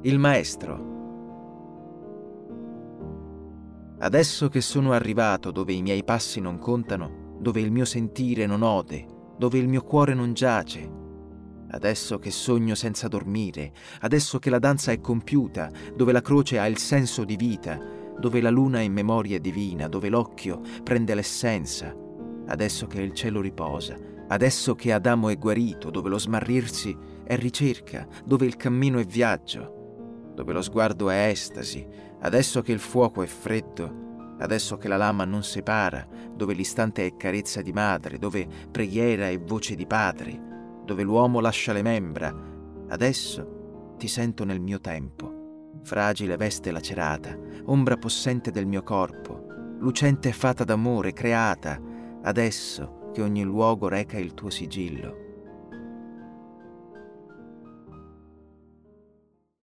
Il maestro. Adesso che sono arrivato dove i miei passi non contano, dove il mio sentire non ode, dove il mio cuore non giace, adesso che sogno senza dormire, adesso che la danza è compiuta, dove la croce ha il senso di vita, dove la luna è memoria divina, dove l'occhio prende l'essenza, adesso che il cielo riposa, adesso che Adamo è guarito, dove lo smarrirsi è ricerca, dove il cammino è viaggio, dove lo sguardo è estasi, adesso che il fuoco è freddo, adesso che la lama non separa, dove l'istante è carezza di madre, dove preghiera è voce di padre, dove l'uomo lascia le membra, adesso ti sento nel mio tempo, fragile veste lacerata, ombra possente del mio corpo, lucente fata d'amore creata, adesso che ogni luogo reca il tuo sigillo.